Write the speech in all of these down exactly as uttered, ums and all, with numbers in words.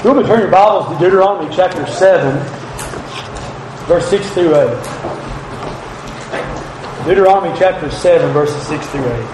You'll be turning your Bibles to Deuteronomy chapter seven, verse six through eight. Deuteronomy chapter seven, verses six through eight.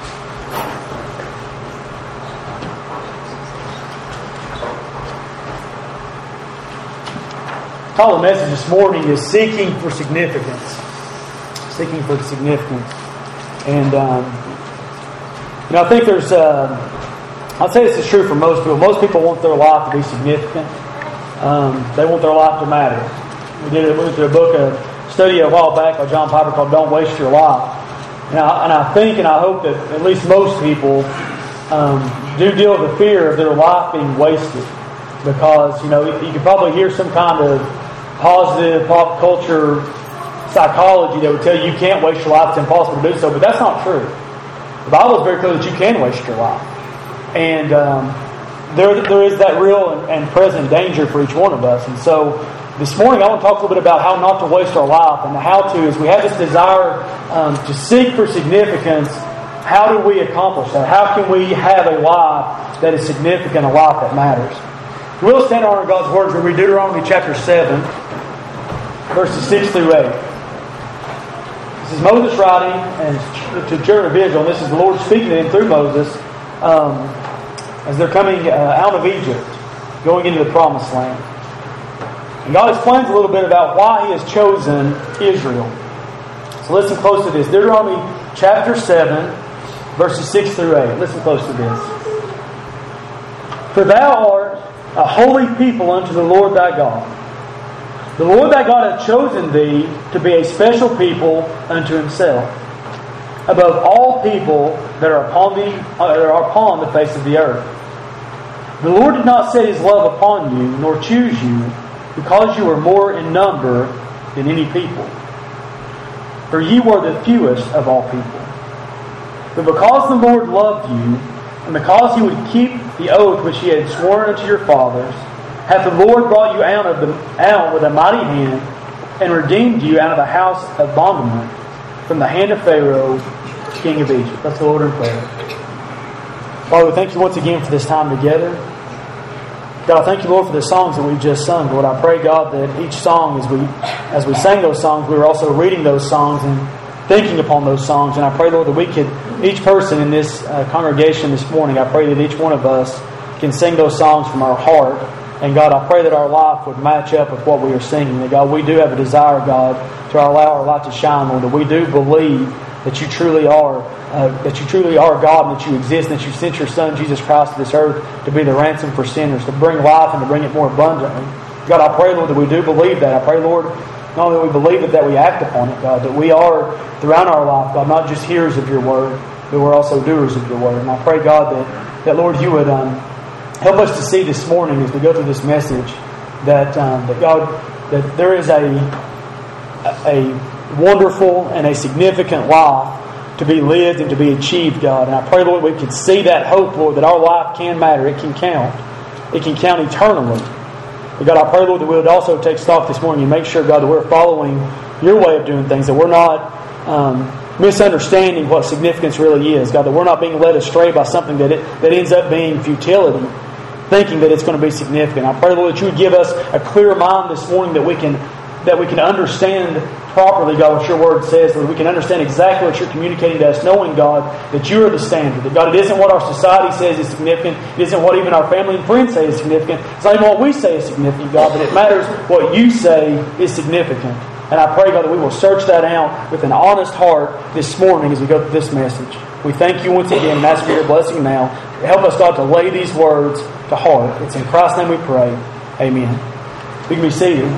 The title of the message this morning is Seeking for Significance. Seeking for Significance. And, um, you know, I think there's... Uh, I'll say this is true for most people. Most people want their life to be significant. Um, they want their life to matter. We did a, we went through a book, a study a while back by John Piper called Don't Waste Your Life. And I, and I think and I hope that at least most people um, do deal with the fear of their life being wasted. Because, you know, you could probably hear some kind of positive pop culture psychology that would tell you you can't waste your life. It's impossible to do so. But that's not true. The Bible is very clear that you can waste your life. And um, there, there is that real and, and present danger for each one of us. And so this morning I want to talk a little bit about how not to waste our life. And the how to is we have this desire um, to seek for significance. How do we accomplish that? How can we have a life that is significant, a life that matters? We'll stand on God's Word. We read Deuteronomy chapter seven, verses six through eight. This is Moses writing and to the children of Israel. And this is the Lord speaking to them through Moses. Um, as they're coming uh, out of Egypt, going into the Promised Land. And God explains a little bit about why He has chosen Israel. So listen close to this. Deuteronomy chapter seven, verses six through eight. Listen close to this. For thou art a holy people unto the Lord thy God. The Lord thy God hath chosen thee to be a special people unto Himself, above all people that are upon the uh, that are upon the face of the earth. The Lord did not set His love upon you, nor choose you, because you were more in number than any people. For ye were the fewest of all people. But because the Lord loved you, and because He would keep the oath which He had sworn unto your fathers, hath the Lord brought you out of the out with a mighty hand, and redeemed you out of the house of bondmen, from the hand of Pharaoh, king of Egypt. Let's go in prayer. Father, we thank You once again for this time together. God, I thank You, Lord, for the songs that we've just sung. Lord, I pray, God, that each song, as we as we sang those songs, we were also reading those songs and thinking upon those songs. And I pray, Lord, that we could, each person in this uh, congregation this morning, I pray that each one of us can sing those songs from our heart. And God, I pray that our life would match up with what we are singing. That, God, we do have a desire, God, to allow our light to shine, Lord. That we do believe that You truly are, uh, that You truly are God, and that You exist, and that You sent Your Son, Jesus Christ, to this earth to be the ransom for sinners, to bring life and to bring it more abundantly. God, I pray, Lord, that we do believe that. I pray, Lord, not only that we believe it, that we act upon it, God, that we are, throughout our life, God, not just hearers of Your Word, but we're also doers of Your Word. And I pray, God, that, that Lord, You would um, help us to see this morning as we go through this message that, um, that God, that there is a, a wonderful and a significant life to be lived and to be achieved, God. And I pray, Lord, we can see that hope, Lord, that our life can matter. It can count. It can count eternally. But God, I pray, Lord, that we would also take stock this morning and make sure, God, that we're following Your way of doing things, that we're not um, misunderstanding what significance really is. God, that we're not being led astray by something that it, that ends up being futility, thinking that it's going to be significant. I pray, Lord, that You would give us a clear mind this morning that we can that we can understand properly, God, what Your Word says, that we can understand exactly what You're communicating to us, knowing, God, that You are the standard. That, God, it isn't what our society says is significant. It isn't what even our family and friends say is significant. It's not even what we say is significant, God, but it matters what You say is significant. And I pray, God, that we will search that out with an honest heart this morning as we go through this message. We thank You once again and ask for Your blessing now. Help us, God, to lay these words to heart. It's in Christ's name we pray. Amen. You can be seated.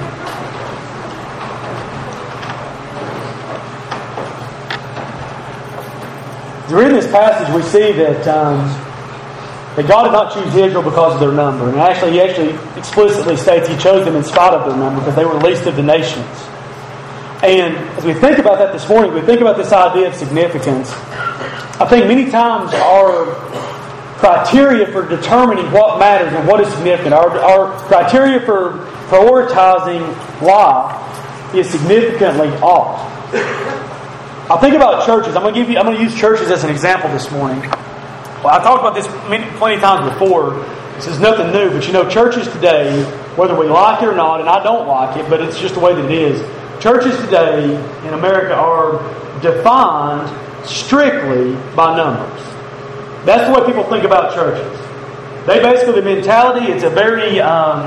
As we read this passage, we see that um, that God did not choose Israel because of their number. And actually, He actually explicitly states He chose them in spite of their number because they were the least of the nations. And as we think about that this morning, we think about this idea of significance. I think many times our criteria for determining what matters and what is significant, our, our criteria for prioritizing life is significantly off. I think about churches. I'm going to give you. I'm going to use churches as an example this morning. Well, I talked about this many, plenty of times before. This is nothing new, but you know, churches today, whether we like it or not, and I don't like it, but it's just the way that it is, churches today in America are defined strictly by numbers. That's the way people think about churches. They basically, the mentality, it's a very um,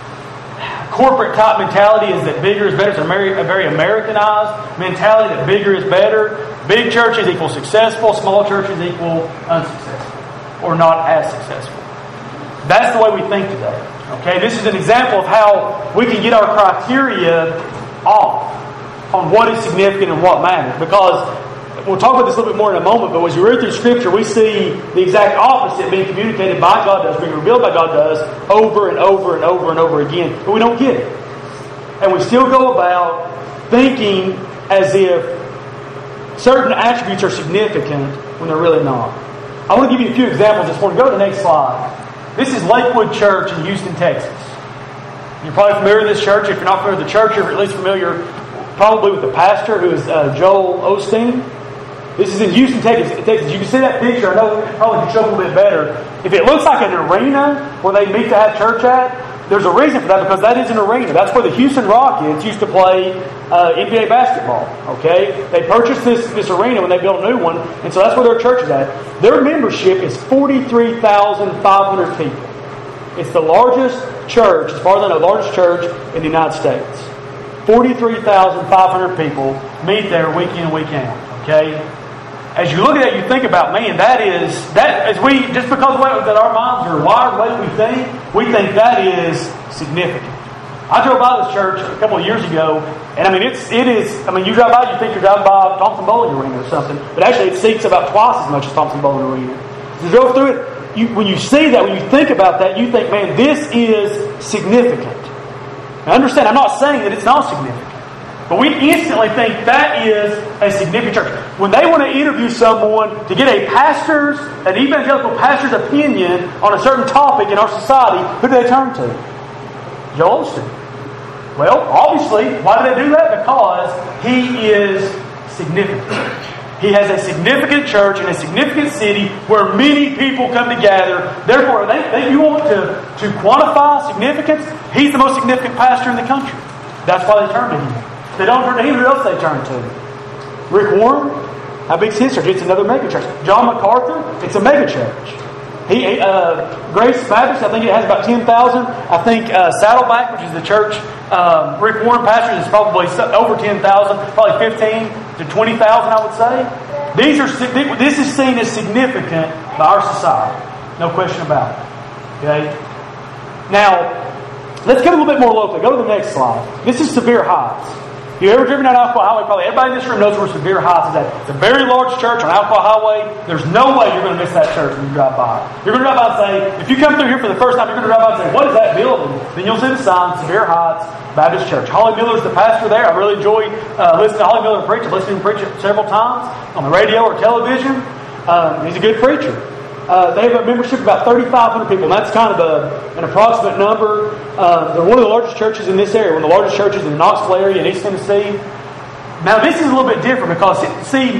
corporate type mentality, is that bigger is better. It's a very, a very Americanized mentality that bigger is better. Big churches equal successful, small churches equal unsuccessful, or not as successful. That's the way we think today. Okay, this is an example of how we can get our criteria off on what is significant and what matters. Because we'll talk about this a little bit more in a moment, but as we read through Scripture, we see the exact opposite being communicated by God does, being revealed by God does, over and over and over and over again. But we don't get it. And we still go about thinking as if certain attributes are significant when they're really not. I want to give you a few examples this morning. Go to the next slide. This is Lakewood Church in Houston, Texas. You're probably familiar with this church. If you're not familiar with the church, you're at least familiar probably with the pastor, who is uh, Joel Osteen. This is in Houston, Texas. You can see that picture. I know it probably can show a little bit better. If it looks like an arena where they meet to have church at, there's a reason for that, because that is an arena. That's where the Houston Rockets used to play uh, N B A basketball. Okay, they purchased this, this arena when they built a new one, and so that's where their church is at. Their membership is forty-three thousand five hundred people. It's the largest church, as far as I know, the largest church in the United States. forty-three thousand five hundred people meet there week in and week out. Okay. As you look at that, you think about, man, that is, that as we, just because of the way that our minds are wired, the way we think, we think that is significant. I drove by this church a couple of years ago, and I mean, it's, it is, I mean, you drive by, you think you're driving by Thompson Bowling Arena or something, but actually it seats about twice as much as Thompson Bowling Arena. As you drove through it, you, when you see that, when you think about that, you think, man, this is significant. Now understand, I'm not saying that it's not significant. But we instantly think that is a significant church. When they want to interview someone to get a pastor's, an evangelical pastor's opinion on a certain topic in our society, who do they turn to? Joel Osteen. Well, obviously, why do they do that? Because he is significant. He has a significant church in a significant city where many people come together. Therefore, they, they, you want to, to quantify significance? He's the most significant pastor in the country. That's why they turn to him. They don't turn to him, who else they turn to? Rick Warren? How big's his church? It's another mega church. John MacArthur? It's a mega church. He, uh, Grace Baptist, I think it has about ten thousand. I think uh, Saddleback, which is the church um, Rick Warren pastors, is probably over ten thousand, probably fifteen to twenty thousand, I would say. These are This is seen as significant by our society. No question about it. Okay? Now, let's get a little bit more locally. Go to the next slide. This is Sevier Heights. If you've ever driven down Alcoa Highway, probably everybody in this room knows where Sevier Heights is at. It's a very large church on Alcoa Highway. There's no way you're going to miss that church when you drive by. You're going to drive by and say, if you come through here for the first time, you're going to drive by and say, what is that building? Then you'll see the sign, Sevier Heights Baptist Church. Holly Miller's the pastor there. I really enjoy uh, listening to Holly Miller preach. I've listened to him preach it several times on the radio or television. Um, he's a good preacher. Uh, they have a membership of about thirty-five hundred people, and that's kind of a, an approximate number. Uh, they're one of the largest churches in this area, one of the largest churches in the Knoxville area in East Tennessee. Now, this is a little bit different because, see,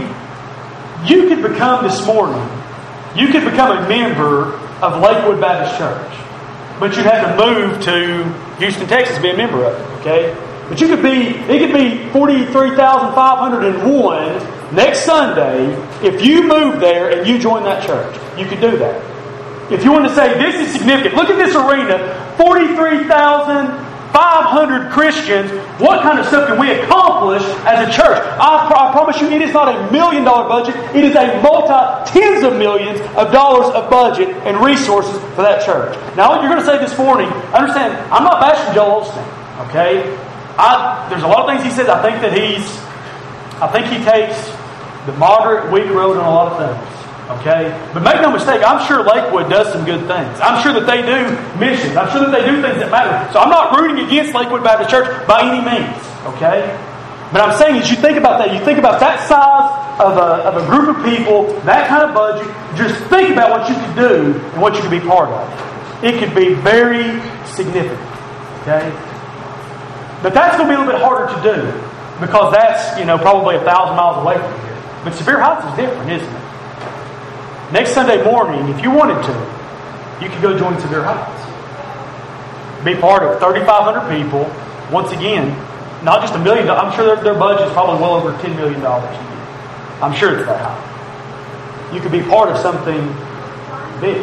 you could become this morning, you could become a member of Lakewood Baptist Church, but you'd have to move to Houston, Texas to be a member of it, okay? But you could be, it could be forty-three thousand five hundred one next Sunday if you move there and you join that church. You could do that. If you want to say, this is significant, look at this arena, forty-three thousand five hundred Christians, what kind of stuff can we accomplish as a church? I, I promise you, it is not a million dollar budget. It is a multi, tens of millions of dollars of budget and resources for that church. Now, what you're going to say this morning, understand, I'm not bashing Joel Osteen, okay? I, there's a lot of things he says. I think that he's, I think he takes the moderate, weak road on a lot of things. Okay? But make no mistake, I'm sure Lakewood does some good things. I'm sure that they do missions. I'm sure that they do things that matter. So I'm not rooting against Lakewood Baptist Church by any means. Okay? But I'm saying, as you think about that, you think about that size of a, of a group of people, that kind of budget, just think about what you could do and what you could be part of. It could be very significant. Okay? But that's going to be a little bit harder to do because that's, you know, probably a thousand miles away from here. But Sevier Heights is different, isn't it? Next Sunday morning, if you wanted to, you could go join Severe Heights. Be part of thirty-five hundred people. Once again, not just a million dollars. I'm sure their, their budget is probably well over ten million dollars a year. I'm sure it's that high. You could be part of something big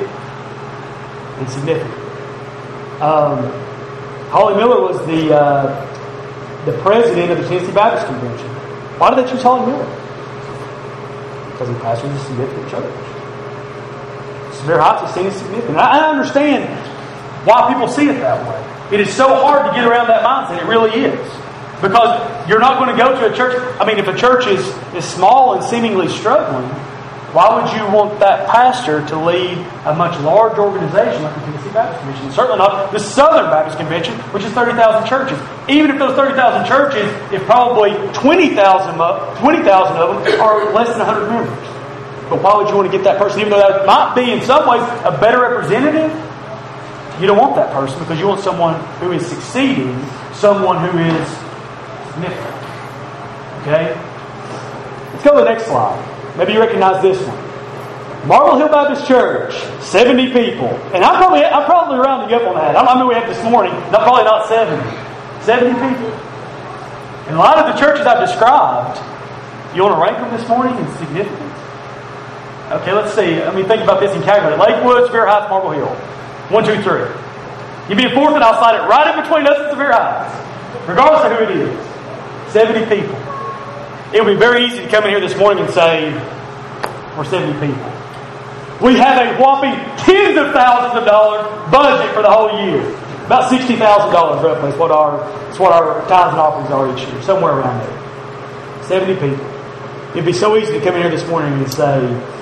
and significant. Um, Holly Miller was the uh, the president of the Tennessee Baptist Convention. Why did they choose Holly Miller? Because he pastors a significant church. Severe Heights is seen as significant. I, I understand why people see it that way. It is so hard to get around that mindset. It really is. Because you're not going to go to a church. I mean, if a church is, is small and seemingly struggling, why would you want that pastor to lead a much larger organization like the Tennessee Baptist Convention? Certainly not the Southern Baptist Convention, which is thirty thousand churches. Even if those thirty thousand churches, if probably twenty thousand twenty thousand of them are less than one hundred members. But why would you want to get that person, even though that might be in some ways a better representative? You don't want that person because you want someone who is succeeding, someone who is significant. Okay? Let's go to the next slide. Maybe you recognize this one. Marble Hill Baptist Church, seventy people. And I'm probably I'm probably rounding up on that. I don't know we have this morning. Not probably not seventy. seventy people. And a lot of the churches I've described, you want to rank them this morning in significance? Okay, let's see. Let me think about this and calculate. Lakewood, Severe Heights, Marble Hill. One, two, three. Give me a fourth and I'll slide it right in between us and Severe Heights. Regardless of who it is. seventy people. It would be very easy to come in here this morning and say, we're seventy people. We have a whopping tens of thousands of dollars budget for the whole year. About sixty thousand dollars roughly is what our, is what our tithes and offerings are each year. Somewhere around there. seventy people. It'd be so easy to come in here this morning and say,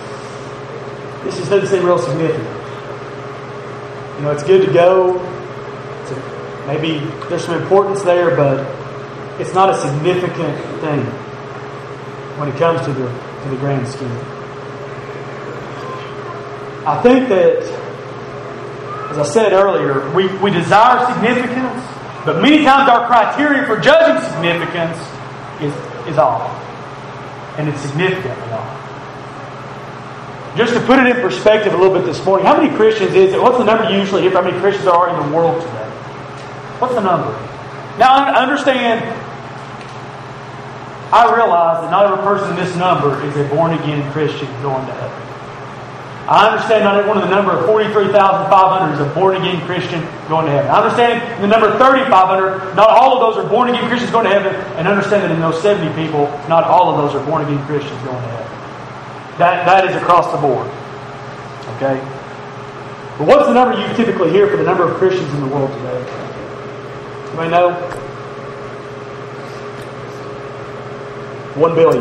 this just doesn't seem real significant. You know, it's good to go. It's a, maybe there's some importance there, but it's not a significant thing when it comes to the to the grand scheme. I think that, as I said earlier, we, we desire significance, but many times our criteria for judging significance is, is off. And it's significantly off. Just to put it in perspective a little bit this morning, how many Christians is it? What's the number you usually hear for how many Christians there are in the world today? What's the number? Now, I understand, I realize that not every person in this number is a born-again Christian going to heaven. I understand not every one of the number of forty-three thousand five hundred is a born-again Christian going to heaven. I understand the number thirty-five hundred, not all of those are born-again Christians going to heaven, and understand that in those seventy people, not all of those are born-again Christians going to heaven. That, that is across the board. Okay? But what's the number you typically hear for the number of Christians in the world today? Anybody know? One billion.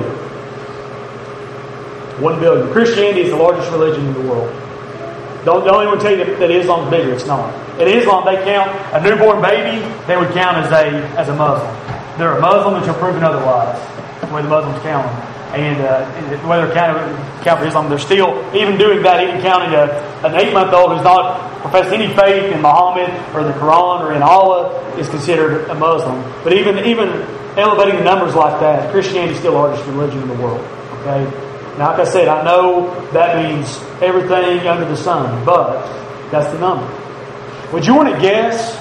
One billion. Christianity is the largest religion in the world. Don't, don't anyone tell you that, that Islam's bigger. It's not. In Islam, they count a newborn baby, they would count as a as a Muslim. They're a Muslim until proven otherwise. That's the way the Muslims count them. And uh, whether count, count for Islam, they're still even doing that, even counting a, an eight-month-old who's not professed any faith in Muhammad or the Quran or in Allah is considered a Muslim. But even even elevating the numbers like that, Christianity is still the largest religion in the world. Okay. Now, like I said, I know that means everything under the sun, but that's the number. Would you want to guess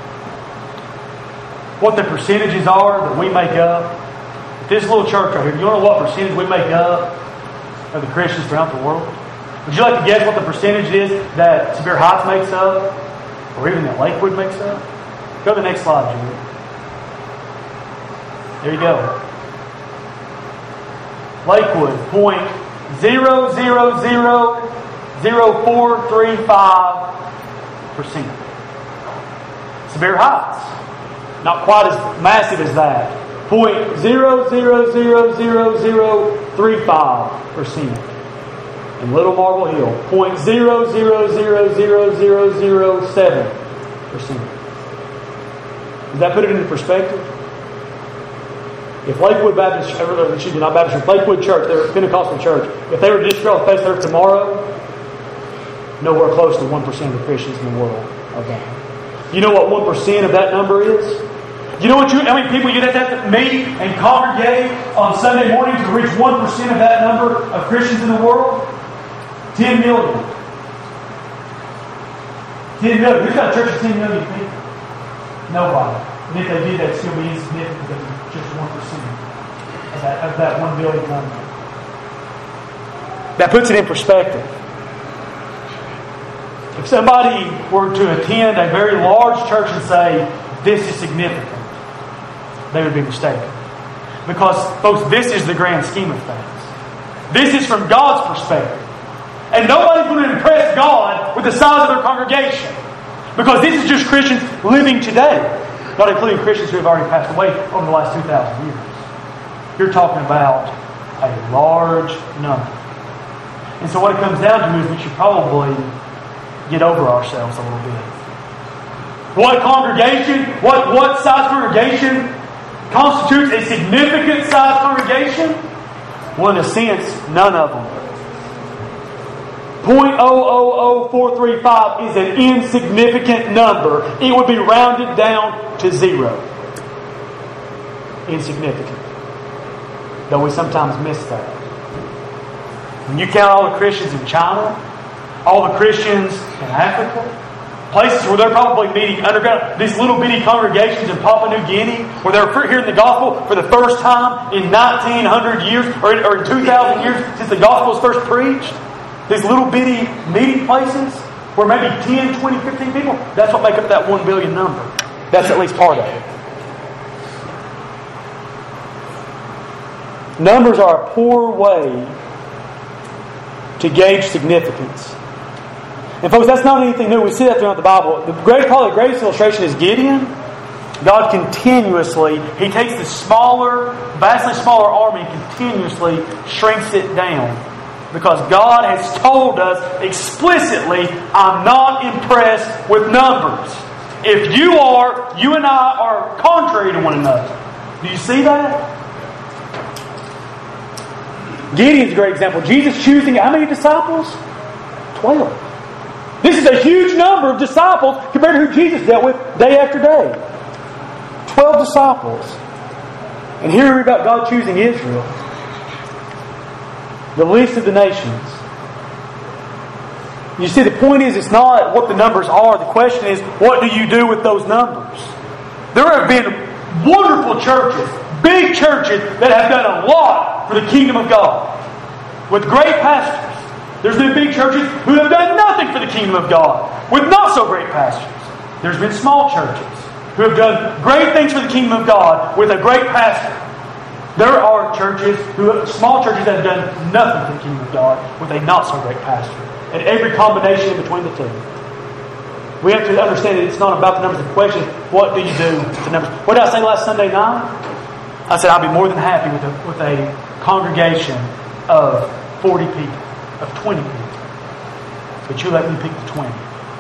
what the percentages are that we make up? This little church right here, do you want to know what percentage we make up of the Christians throughout the world? Would you like to guess what the percentage is that Severe Heights makes up? Or even that Lakewood makes up? Go to the next slide, Julie. There you go. Lakewood, point zero zero zero zero four three five percent. Severe Heights, not quite as massive as that. Point zero zero zero zero zero three five percent. And Little Marble Hill, point zero zero zero zero zero zero seven percent. Does that put it into perspective? If Lakewood Baptist, excuse me, not Baptist, Lakewood Church, they're a Pentecostal church, if they were to destroy the face of the earth tomorrow, nowhere close to one percent of the Christians in the world are gone. You know what one percent of that number is? You know what you, how many people you'd have to meet and congregate on Sunday morning to reach one percent of that number of Christians in the world? ten million. ten million. Who's got a church of ten million people? Nobody. And if they did, that'd still be insignificant than just one percent of that, of that one billion number. That puts it in perspective. If somebody were to attend a very large church and say, this is significant, they would be mistaken. Because, folks, this is the grand scheme of things. This is from God's perspective. And nobody's going to impress God with the size of their congregation. Because this is just Christians living today. Not including Christians who have already passed away over the last two thousand years. You're talking about a large number. And so what it comes down to is we should probably get over ourselves a little bit. What congregation, what, what size congregation constitutes a significant size congregation? Well, in a sense, none of them. zero point zero zero zero four three five is an insignificant number. It would be rounded down to zero. Insignificant. Though we sometimes miss that. When you count all the Christians in China, all the Christians in Africa, places where they're probably meeting underground, these little bitty congregations in Papua New Guinea, where they're hearing the gospel for the first time in nineteen hundred years, or in, or in two thousand years since the gospel was first preached. These little bitty meeting places where maybe ten, twenty, fifteen people, that's what make up that one billion number. That's at least part of it. Numbers are a poor way to gauge significance. And folks, that's not anything new. We see that throughout the Bible. The great, probably the greatest illustration is Gideon. God continuously, He takes the smaller, vastly smaller army and continuously shrinks it down. Because God has told us explicitly, I'm not impressed with numbers. If you are, you and I are contrary to one another. Do you see that? Gideon's a great example. Jesus choosing how many disciples? Twelve. This is a huge number of disciples compared to who Jesus dealt with day after day. Twelve disciples. And here we read about God choosing Israel. The least of the nations. You see, the point is, it's not what the numbers are. The question is, what do you do with those numbers? There have been wonderful churches, big churches, that have done a lot for the kingdom of God. With great pastors. There's been big churches who have done nothing for the kingdom of God. With not so great pastors. There's been small churches who have done great things for the kingdom of God with a great pastor. There are churches, who small churches that have done nothing for the kingdom of God with a not so great pastor. And every combination in between the two. We have to understand that it's not about the numbers. The question is, what do you do with the numbers? What did I say last Sunday night? I said I'd be more than happy with a, with a congregation of forty people, of twenty people. But you let me pick the twenty.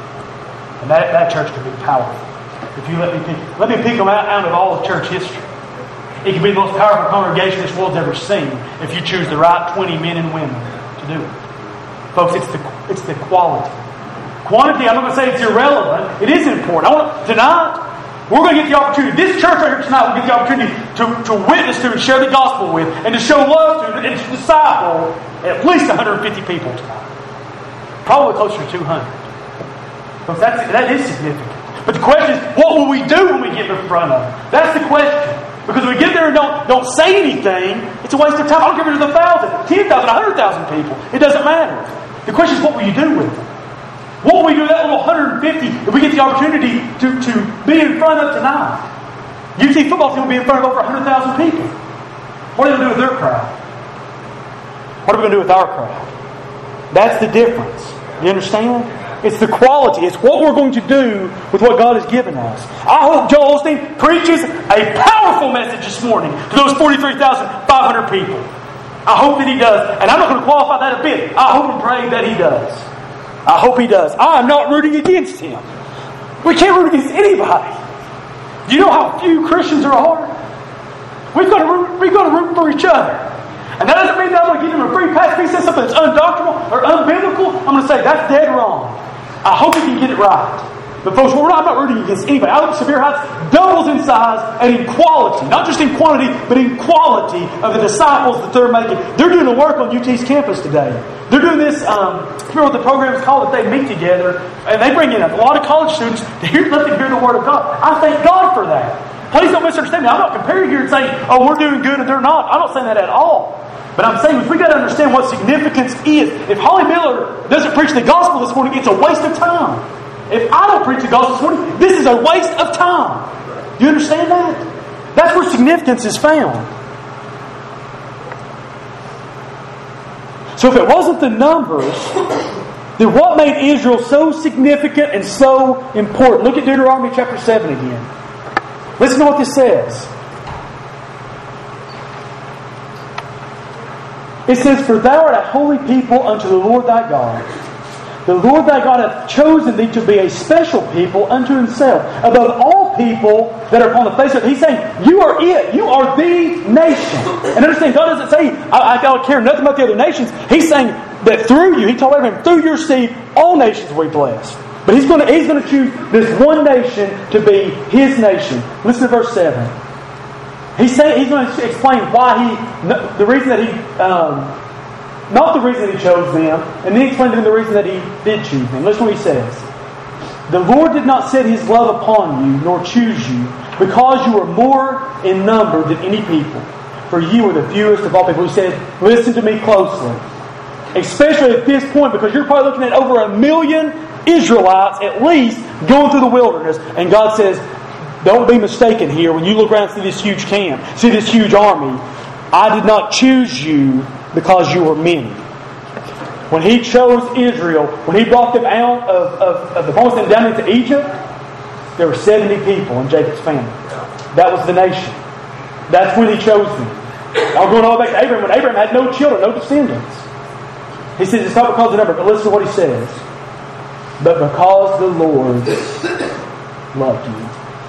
And that, that church could be powerful. If you let me pick let me pick them out, out of all of church history. It can be the most powerful congregation this world's ever seen if you choose the right twenty men and women to do it. Folks, it's the it's the quality. Quantity, I'm not going to say it's irrelevant. It is important. I want tonight, we're going to get the opportunity. This church right here tonight will get the opportunity to, to witness to and share the gospel with, and to show love to, and to disciple at least one hundred fifty people tonight. Probably closer to two hundred. Folks, that's, that is significant. But the question is, what will we do when we get in front of them? That's the question. Because when we get there and don't, don't say anything, it's a waste of time. I don't care if there's a thousand, ten thousand, a hundred thousand people. It doesn't matter. The question is, what will you do with them? What will we do with that little one hundred fifty if we get the opportunity to, to be in front of tonight? U T football team will be in front of over one hundred thousand people. What are they going to do with their crowd? What are we going to do with our crowd? That's the difference. You understand? It's the quality. It's what we're going to do with what God has given us. I hope Joel Osteen preaches a powerful message this morning to those forty-three thousand five hundred people. I hope that he does. And I'm not going to qualify that a bit. I hope and pray that he does. I hope he does. I'm not rooting against him. We can't root against anybody. Do you know how few Christians there are? We've got to root, we've got to root for each other. And that doesn't mean that I'm going to give him a free pass. If he says something that's undoctrinal or unbiblical, I'm going to say that's dead wrong. I hope he can get it right. But folks, we're not, I'm not rooting against anybody. I look at Severe Heights, doubles in size and in quality. Not just in quantity, but in quality of the disciples that they're making. They're doing the work on U T's campus today. They're doing this, um, I remember what the program is called, that they meet together, and they bring in a lot of college students to hear, let them hear the Word of God. I thank God for that. Please don't misunderstand me. I'm not comparing here and saying, oh, we're doing good and they're not. I'm not saying that at all. But I'm saying, we've got to understand what significance is. If Holly Miller doesn't preach the gospel this morning, it's a waste of time. If I don't preach the gospel this morning, this is a waste of time. Do you understand that? That's where significance is found. So if it wasn't the numbers, then what made Israel so significant and so important? Look at Deuteronomy chapter seven again. Listen to what this says. It says, for thou art a holy people unto the Lord thy God. The Lord thy God hath chosen thee to be a special people unto himself, above all people that are upon the face of it. He's saying, you are it. You are the nation. And understand, God doesn't say, I, I don't care nothing about the other nations. He's saying that through you, He told Abraham, through your seed, all nations will be blessed. But He's going to, he's going to choose this one nation to be His nation. Listen to verse seven. He's saying, He's going to explain why He, the reason that He, um, not the reason that He chose them, and then explain to them the reason that He did choose them. Listen to what He says. The Lord did not set His love upon you, nor choose you, because you were more in number than any people. For you were the fewest of all people. He said, listen to me closely. Especially at this point, because you're probably looking at over a million Israelites, at least, going through the wilderness. And God says, don't be mistaken here. When you look around and see this huge camp, see this huge army, I did not choose you because you were many. When He chose Israel, when He brought them out of, of, of the promised land down into Egypt, there were seventy people in Jacob's family. That was the nation. That's when He chose them. I'm going all back to Abraham, when Abraham had no children, no descendants. He says it's not because of the number, but listen to what He says. But because the Lord loved you.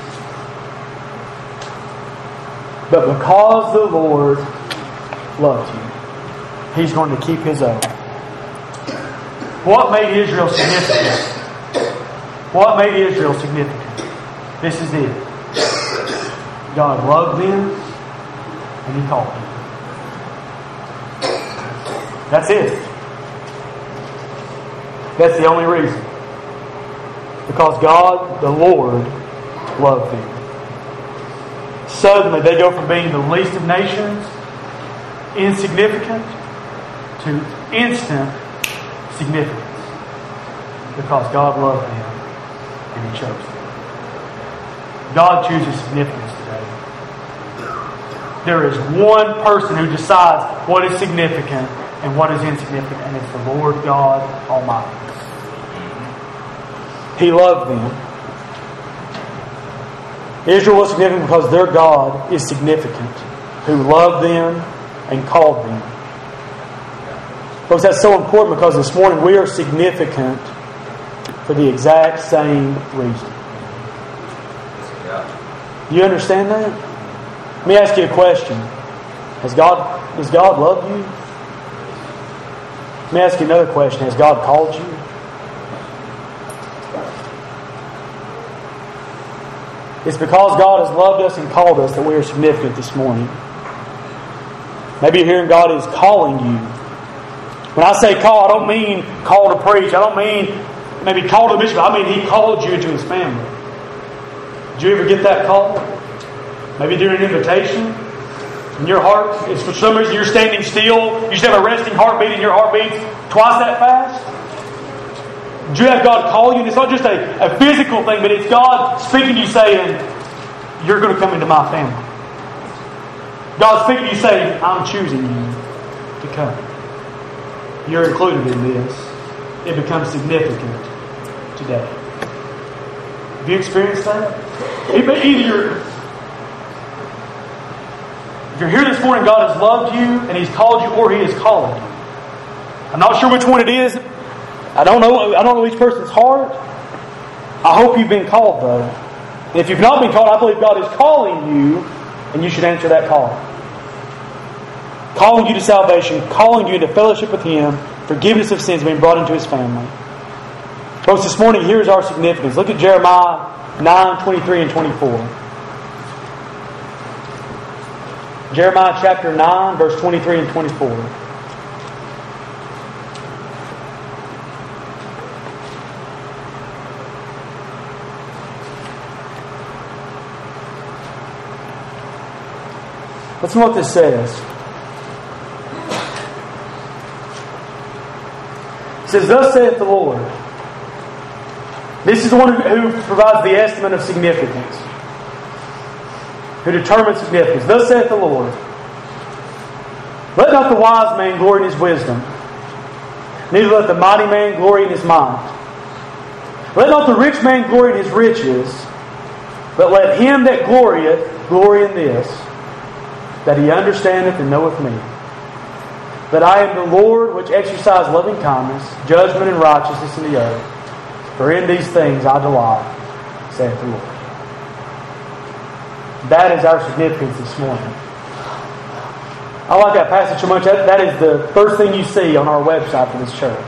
But because the Lord loved you, He's going to keep His oath. What made Israel significant? What made Israel significant? This is it. God loved them and He called them. That's it. That's the only reason. Because God, the Lord, loved them. Suddenly they go from being the least of nations, insignificant, to instant significance. Because God loved them and He chose them. God chooses significance today. There is one person who decides what is significant and what is insignificant, and it's the Lord God Almighty. He loved them. Israel was significant because their God is significant, who loved them and called them. Folks, that's so important because this morning we are significant for the exact same reason. Do you understand that? Let me ask you a question. Has God, does God love you? Let me ask you another question. Has God called you? It's because God has loved us and called us that we are significant this morning. Maybe you're hearing God is calling you. When I say call, I don't mean call to preach. I don't mean maybe call to mission. I mean He called you into His family. Did you ever get that call? Maybe during an invitation. In your heart, it's for some reason you're standing still. You just have a resting heartbeat and your heart beats twice that fast. Did you have God call you? And it's not just a, a physical thing, but it's God speaking to you saying, you're going to come into my family. God's speaking to you saying, I'm choosing you to come. You're included in this. It becomes significant today. Have you experienced that? Either you're, if you're here this morning, God has loved you and He's called you, or He is calling you. I'm not sure which one it is. I don't know. I don't know each person's heart. I hope you've been called, though. And if you've not been called, I believe God is calling you, and you should answer that call. Calling you to salvation, calling you into fellowship with Him, forgiveness of sins, being brought into His family. Folks, this morning, here's our significance. Look at Jeremiah nine, twenty-three and twenty-four. Jeremiah chapter nine, verse twenty-three and twenty-four. Listen to what this says. It says, "Thus saith the Lord." This is the one who provides the estimate of significance, who determines significance. "Thus saith the Lord, let not the wise man glory in his wisdom, neither let the mighty man glory in his might. Let not the rich man glory in his riches, but let him that glorieth glory in this, that he understandeth and knoweth me, that I am the Lord which exercise loving kindness, judgment, and righteousness in the earth. For in these things I delight, saith the Lord." That is our significance this morning. I like that passage so much. That, that is the first thing you see on our website for this church.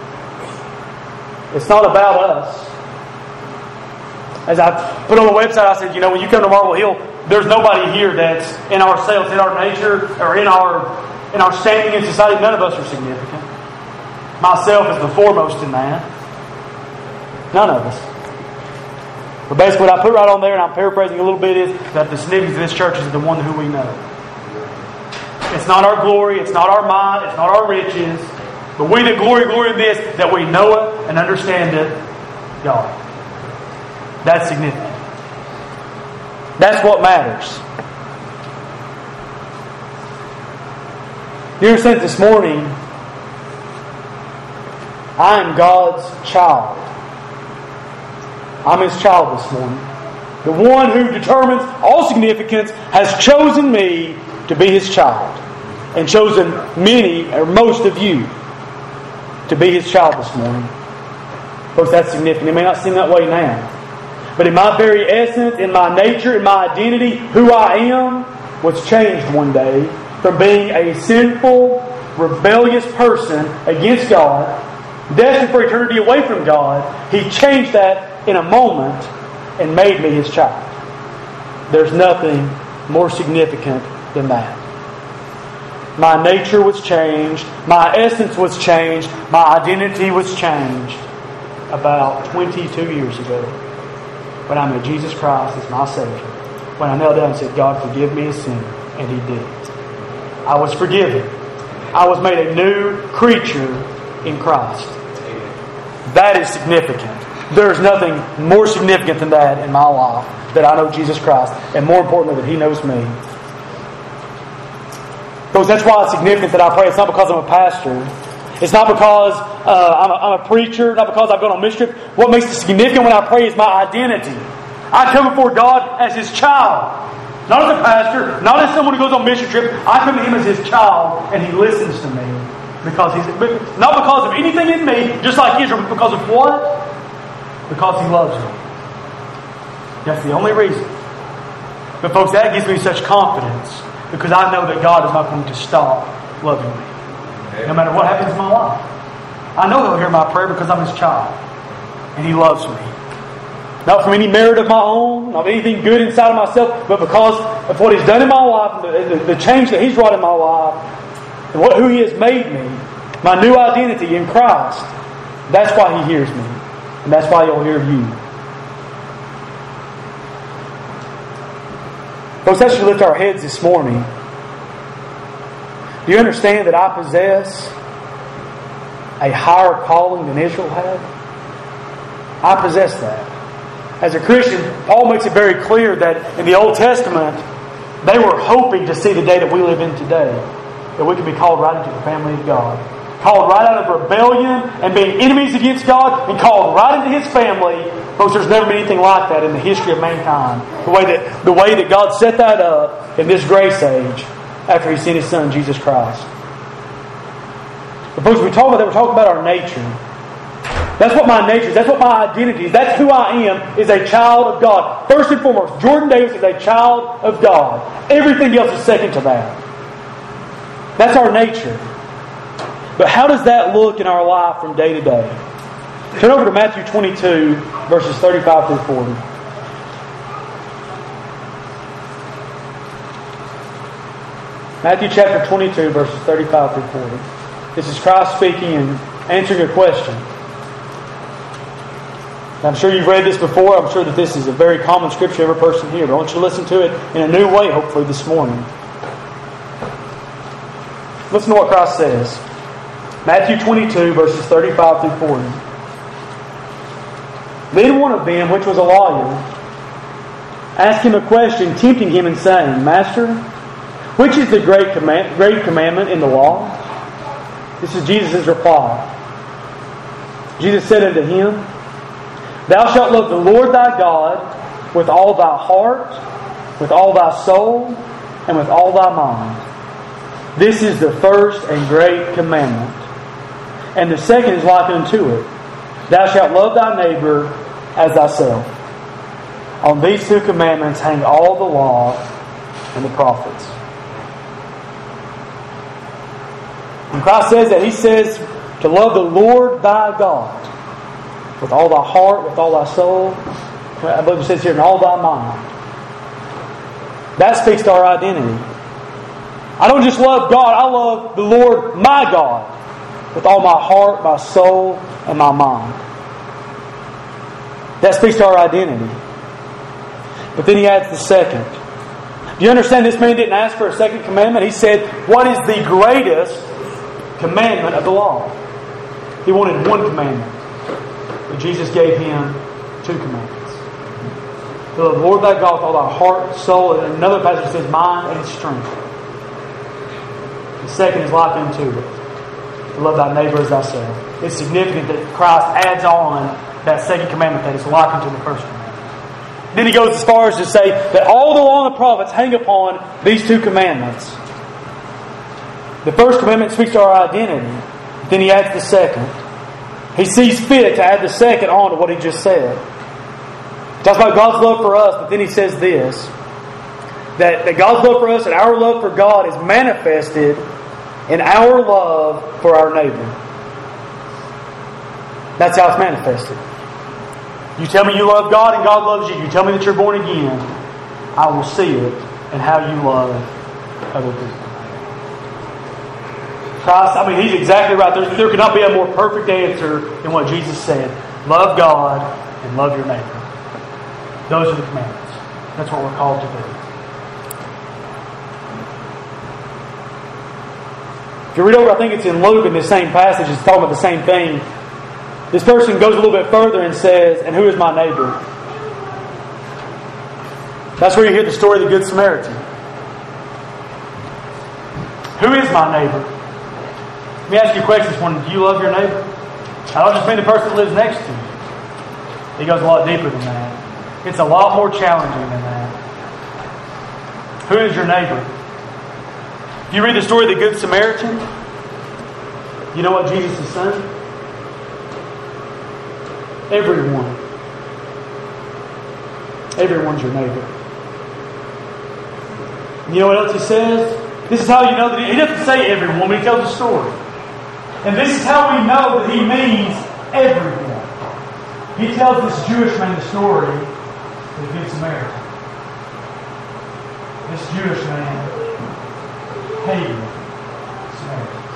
It's not about us. As I put on the website, I said, you know, when you come to Marble Hill, there's nobody here that's in ourselves, in our nature, or in our in our standing in society. None of us are significant. Myself is the foremost in that. None of us. But basically what I put right on there, and I'm paraphrasing a little bit, is that the significance of this church is the one who we know. It's not our glory, it's not our might, it's not our riches, but we that glory, glory in this, that we know it and understand it, God. That's significant. That's what matters. You understand this morning, I am God's child. I'm His child this morning. The one who determines all significance has chosen me to be His child, and chosen many, or most of you, to be His child this morning. Folks, that's significant. It may not seem that way now, but in my very essence, in my nature, in my identity, who I am was changed one day from being a sinful, rebellious person against God, destined for eternity away from God. He changed that in a moment and made me His child. There's nothing more significant than that. My nature was changed. My essence was changed. My identity was changed about twenty-two years ago, when I met Jesus Christ as my Savior. When I knelt down and said, "God, forgive me a sinner," and He did. I was forgiven. I was made a new creature in Christ. That is significant. There is nothing more significant than that in my life, that I know Jesus Christ, and more importantly, that He knows me. Because that's why it's significant that I pray. It's not because I'm a pastor. It's not because uh, I'm, a, I'm a preacher. Not because I've gone on mission trip. What makes it significant when I pray is my identity. I come before God as His child. Not as a pastor. Not as someone who goes on mission trip. I come to Him as His child, and He listens to me. Because He's not because of anything in me, just like Israel, but because of what? Because He loves me. That's the only reason. But folks, that gives me such confidence, because I know that God is not going to stop loving me, no matter what happens in my life. I know He'll hear my prayer because I'm His child, and He loves me. Not from any merit of my own, not anything good inside of myself, but because of what He's done in my life, and the, the change that He's wrought in my life, and what, who He has made me, my new identity in Christ. That's why He hears me, and that's why He'll hear you. Folks, that should lift our heads this morning. Do you understand that I possess a higher calling than Israel had? I possess that. As a Christian, Paul makes it very clear that in the Old Testament, they were hoping to see the day that we live in today, that we can be called right into the family of God. Called right out of rebellion and being enemies against God, and called right into His family. Folks, there's never been anything like that in the history of mankind. The way that the way that God set that up in this grace age after He sent His Son, Jesus Christ. But folks, we talk about that, we're talking about our nature. That's what my nature is. That's what my identity is. That's who I am, is a child of God. First and foremost, Jordan Davis is a child of God. Everything else is second to that. That's our nature. But how does that look in our life from day to day? Turn over to Matthew twenty-two, verses thirty-five through forty. Matthew chapter twenty-two, verses thirty-five through forty. This is Christ speaking and answering a question. I'm sure you've read this before. I'm sure that this is a very common scripture, every person here. But I want you to listen to it in a new way, hopefully, this morning. Listen to what Christ says. Matthew twenty-two, verses thirty-five through forty. Then one of them, which was a lawyer, asked him a question, tempting him and saying, Master, which is the great command, great commandment in the law? This is Jesus' reply. Jesus said unto him, Thou shalt love the Lord thy God with all thy heart, with all thy soul, and with all thy mind. This is the first and great commandment. And the second is like unto it. Thou shalt love thy neighbor as thyself. On these two commandments hang all the law and the prophets. When Christ says that, He says to love the Lord thy God with all thy heart, with all thy soul. I believe it says here, in all thy mind. That speaks to our identity. I don't just love God, I love the Lord my God with all my heart, my soul, and my mind. That speaks to our identity. But then He adds the second. Do you understand this man didn't ask for a second commandment? He said, what is the greatest commandment of the law? He wanted one commandment. But Jesus gave him two commandments. To love the Lord thy God with all thy heart, soul, and another passage says mind and strength. The second is like unto it. To love thy neighbor as thyself. It's significant that Christ adds on that second commandment that is like unto the first commandment. Then He goes as far as to say that all the law and the prophets hang upon these two commandments. The first commandment speaks to our identity. Then He adds the second. He sees fit to add the second on to what He just said. He talks about God's love for us, but then He says this. That, that God's love for us and our love for God is manifested in our love for our neighbor. That's how it's manifested. You tell me you love God and God loves you. You tell me that you're born again. I will see it in how you love other people. Christ, I mean, He's exactly right. There, there cannot be a more perfect answer than what Jesus said. Love God and love your neighbor. Those are the commandments. That's what we're called to do. If you read over, I think it's in Luke in this same passage, it's talking about the same thing. This person goes a little bit further and says, and who is my neighbor? That's where you hear the story of the Good Samaritan. Who is my neighbor? Let me ask you a question this morning. Do you love your neighbor? I don't just mean the person that lives next to you. It goes a lot deeper than that. It's a lot more challenging than that. Who is your neighbor? If you read the story of the Good Samaritan, you know what Jesus is saying? Everyone. Everyone's your neighbor. You know what else He says? This is how you know that He, he doesn't say everyone, but He tells a story. And this is how we know that He means everyone. He tells this Jewish man the story of the Good Samaritan. This Jewish man hated Samaritans.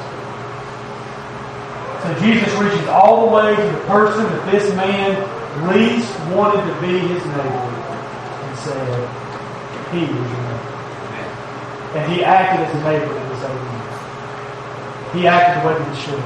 So Jesus reaches all the way to the person that this man least wanted to be his neighbor and said, He is your neighbor. And He acted as a neighbor in this open. He acted the way that He should.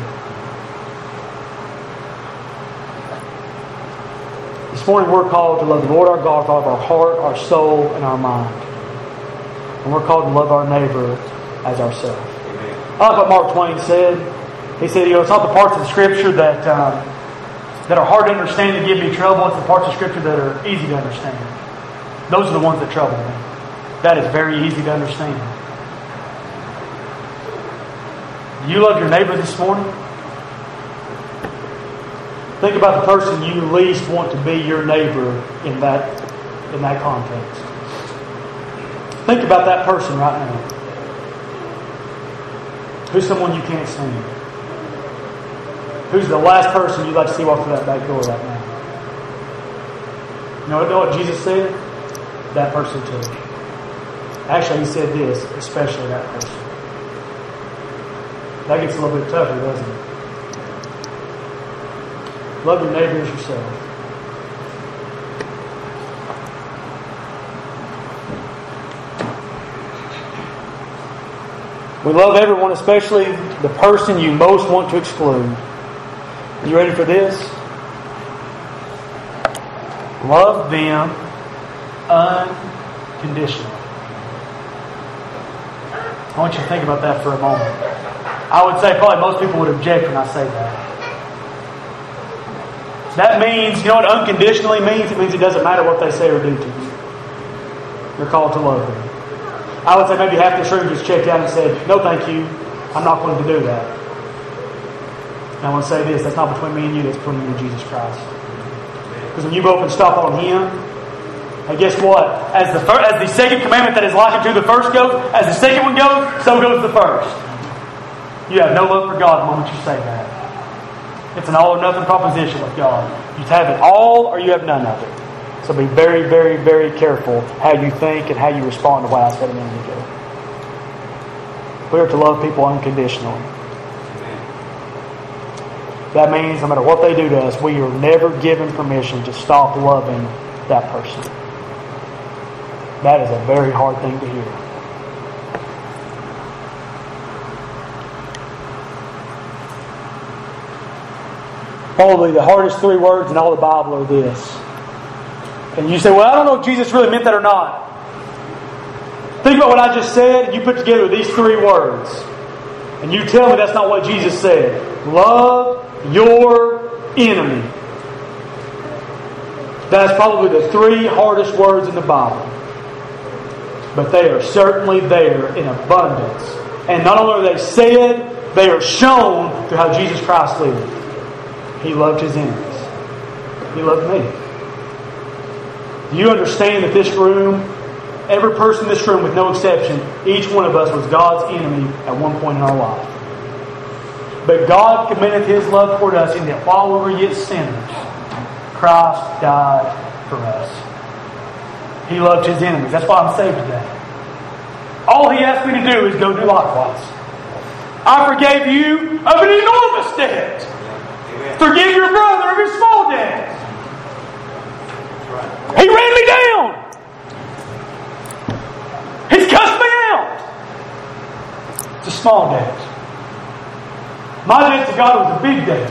This morning we're called to love the Lord our God with all of our heart, our soul, and our mind. And we're called to love our neighbor as ourselves. I like what Mark Twain said. He said, you know, it's not the parts of the Scripture that um, that are hard to understand that give me trouble. It's the parts of Scripture that are easy to understand. Those are the ones that trouble me. That is very easy to understand. Do you love your neighbor this morning? Think about the person you least want to be your neighbor in that in that context. Think about that person right now. Who's someone you can't stand? Who's the last person you'd like to see walk through that back door right now? You know, you know what Jesus said? That person too. Actually, He said this, especially that person. That gets a little bit tougher, doesn't it? Love your neighbor as yourself. We love everyone, especially the person you most want to exclude. Are you ready for this? Love them unconditionally. I want you to think about that for a moment. I would say probably most people would object when I say that. That means, you know what unconditionally means? It means it doesn't matter what they say or do to you. You're called to love them. I would say maybe half this room just checked out and said, no thank you, I'm not going to do that. And I want to say this, that's not between me and you, that's between you and Jesus Christ. Because when you go up and stop on Him, and guess what? As the first, as the second commandment that is likened to the first goes, as the second one goes, so goes the first. You have no love for God the moment you say that. It's an all or nothing proposition with God. You have it all or you have none of it. So be very, very, very careful how you think and how you respond to what I said a minute ago. We are to love people unconditionally. That means no matter what they do to us, we are never given permission to stop loving that person. That is a very hard thing to hear. Probably the hardest three words in all the Bible are this. And you say, well, I don't know if Jesus really meant that or not. Think about what I just said, and you put together these three words. And you tell me that's not what Jesus said. Love your enemy. That's probably the three hardest words in the Bible. But they are certainly there in abundance. And not only are they said, they are shown through how Jesus Christ lived. He loved His enemies. He loved me. Do you understand that this room, every person in this room with no exception, each one of us was God's enemy at one point in our life. But God commended His love toward us in that while we were yet sinners, Christ died for us. He loved His enemies. That's why I'm saved today. All He asked me to do is go do likewise. I forgave you of an enormous debt. Forgive your brother of his small debt. He ran me down. He's cussed me out. It's a small debt. My debt to God was a big debt.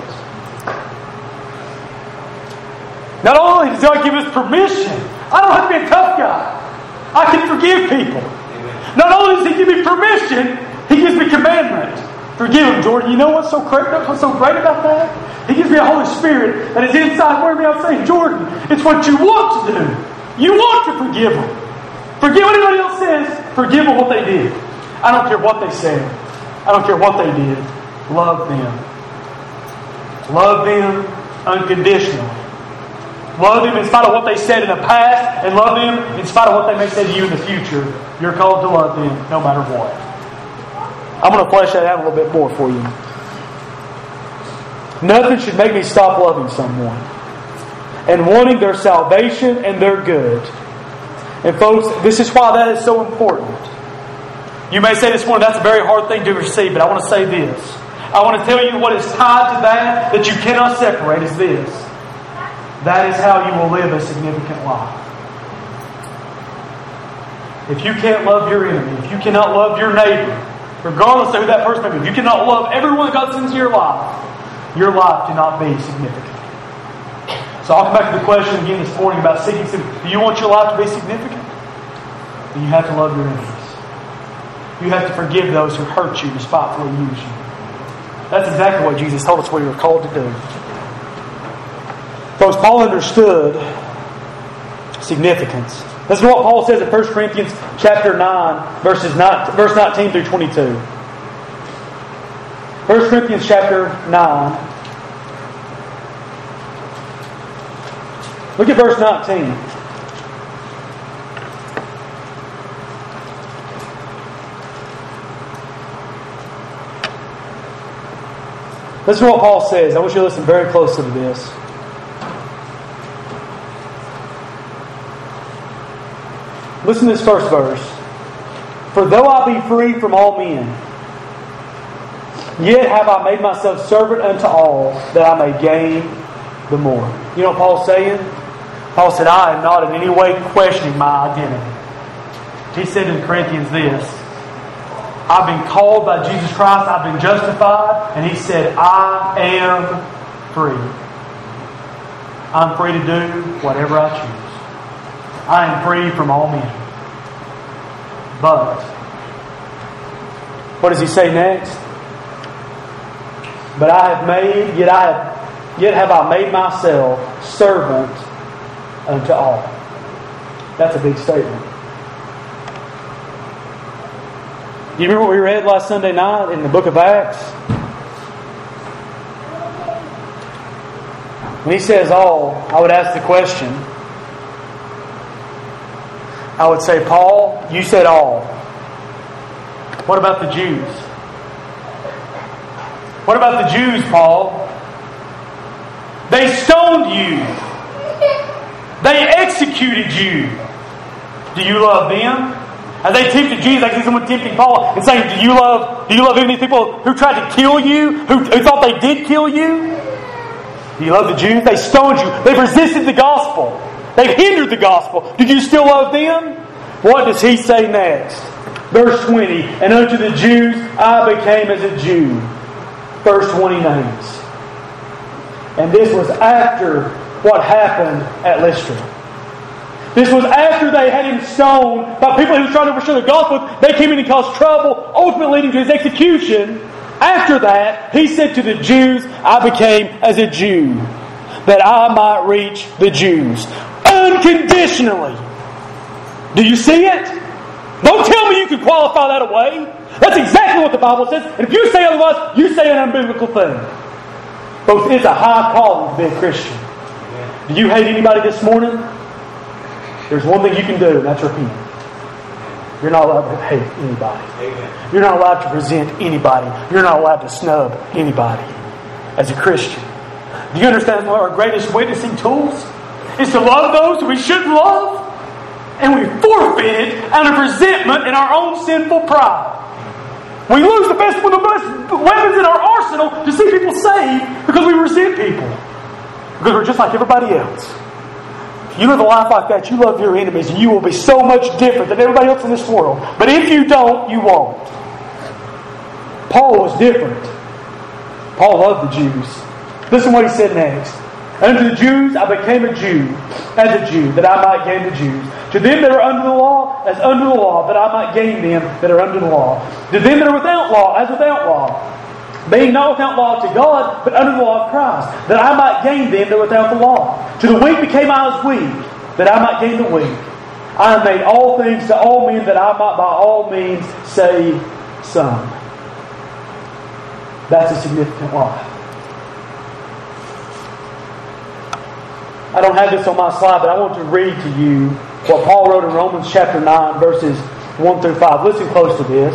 Not only does God give us permission, I don't have to be a tough guy. I can forgive people. Not only does He give me permission, He gives me commandment. Forgive them, Jordan. You know what's so great, what's so great about that? He gives me a Holy Spirit that is inside wearing me out saying, Jordan, it's what you want to do. You want to forgive them. Forgive what anybody else says. Forgive them what they did. I don't care what they said. I don't care what they did. Love them. Love them unconditionally. Love them in spite of what they said in the past, and love them in spite of what they may say to you in the future. You're called to love them no matter what. I'm going to flesh that out a little bit more for you. Nothing should make me stop loving someone and wanting their salvation and their good. And folks, this is why that is so important. You may say this morning, that's a very hard thing to receive, but I want to say this. I want to tell you what is tied to that that you cannot separate is this. That is how you will live a significant life. If you can't love your enemy, if you cannot love your neighbor, regardless of who that person may be, if you cannot love everyone that God sends into your life, your life cannot be significant. So I'll come back to the question again this morning about seeking significance. Do you want your life to be significant? Then you have to love your enemies. You have to forgive those who hurt you, despitefully use you. That's exactly what Jesus told us we were called to do. Folks, Paul understood significance. This is what Paul says in First Corinthians chapter nine, verses nine, verse nineteen through twenty-two. First Corinthians chapter nine. Look at verse nineteen. Listen to what Paul says. I want you to listen very closely to this. Listen to this first verse. For though I be free from all men, yet have I made myself servant unto all, that I may gain the more. You know what Paul's saying? Paul said, I am not in any way questioning my identity. He said in Corinthians this, I've been called by Jesus Christ, I've been justified, and he said, I am free. I'm free to do whatever I choose. I am free from all men. But, what does he say next? But I have made, yet I have, yet have I made myself servant unto all. That's a big statement. Do you remember what we read last Sunday night in the book of Acts? When he says all, I would ask the question. I would say, Paul, you said all. What about the Jews? What about the Jews, Paul? They stoned you. They executed you. Do you love them? As they tempted Jesus, I see someone tempting Paul and saying, Do you love do you love any of these people who tried to kill you? Who, who thought they did kill you? Do you love the Jews? They stoned you. They've resisted the gospel. They've hindered the gospel. Do you still love them? What does he say next? Verse twenty, and unto the Jews I became as a Jew. Verse twenty names. And this was after what happened at Lystra. This was after they had him stoned by people who were trying to overshadow the gospel. They came in and caused trouble, ultimately leading to his execution. After that, he said to the Jews, I became as a Jew, that I might reach the Jews. Unconditionally. Do you see it? Don't tell me you can qualify that away. That's exactly what the Bible says. And if you say otherwise, you say an unbiblical thing. Folks, it's a high calling to be a Christian. Do you hate anybody this morning? There's one thing you can do, and that's repent. You're not allowed to hate anybody. Amen. You're not allowed to resent anybody. You're not allowed to snub anybody as a Christian. Do you understand one of our greatest witnessing tools is to love those who we shouldn't love? And we forfeit it out of resentment and our own sinful pride. We lose the best one of the best weapons in our arsenal to see people saved because we resent people. Because we're just like everybody else. If you live a life like that, you love your enemies, and you will be so much different than everybody else in this world. But if you don't, you won't. Paul was different. Paul loved the Jews. Listen to what he said next. Unto the Jews I became a Jew, as a Jew, that I might gain the Jews. To them that are under the law, as under the law, that I might gain them that are under the law. To them that are without law, as without law. Being not without law to God, but under the law of Christ, that I might gain them that are without the law. To the weak became I as weak, that I might gain the weak. I have made all things to all men, that I might by all means save some. That's a significant life. I don't have this on my slide, but I want to read to you what Paul wrote in Romans chapter nine, verses one through five. Listen close to this.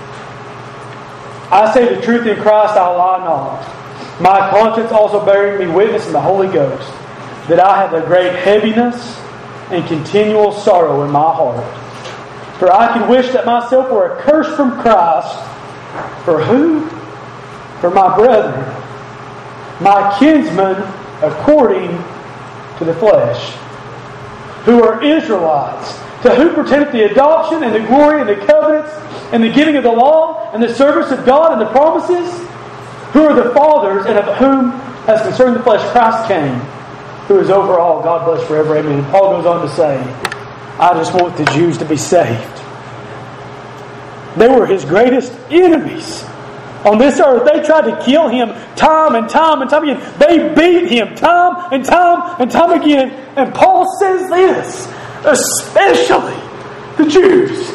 I say the truth in Christ, I lie not. My conscience also bearing me witness in the Holy Ghost, that I have a great heaviness and continual sorrow in my heart. For I could wish that myself were accursed from Christ. For who? For my brethren, my kinsmen according to the flesh, who are Israelites, to whom pertaineth the adoption and the glory and the covenants and the giving of the law and the service of God and the promises, who are the fathers, and of whom, as concerning the flesh, Christ came, who is over all. God bless forever. Amen. And Paul goes on to say, I just want the Jews to be saved. They were his greatest enemies on this earth. They tried to kill him time and time and time again. They beat him time and time and time again. And Paul says this, especially the Jews,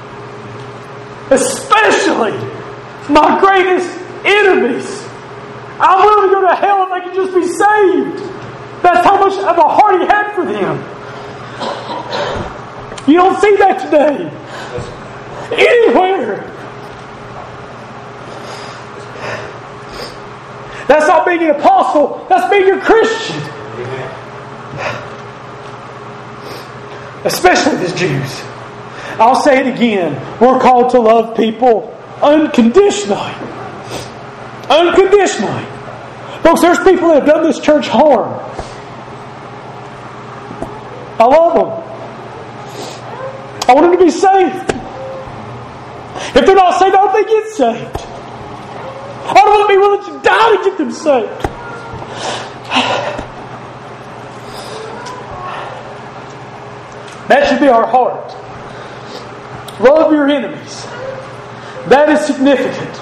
especially my greatest enemies. I'm willing to go to hell if they can just be saved. That's how much of a heart he had for them. You don't see that today. Anywhere. That's not being an apostle. That's being a Christian. Especially the Jews. I'll say it again. We're called to love people unconditionally. Unconditionally. Folks, there's people that have done this church harm. I love them. I want them to be saved. If they're not saved, I hope they get saved. I don't want to be willing to die to get them saved. That should be our heart. Love your enemies. That is significant.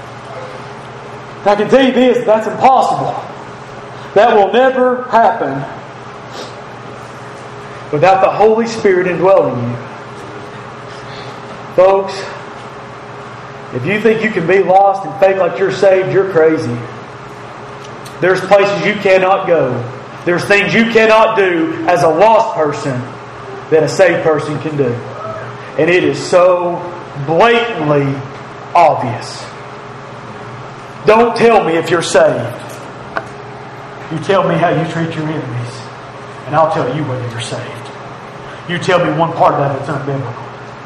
I can tell you this, that's impossible. That will never happen without the Holy Spirit indwelling you. Folks, if you think you can be lost and fake like you're saved, you're crazy. There's places you cannot go. There's things you cannot do as a lost person that a saved person can do. And it is so blatantly obvious. Don't tell me if you're saved. You tell me how you treat your enemies, and I'll tell you whether you're saved. You tell me one part of that that's unbiblical.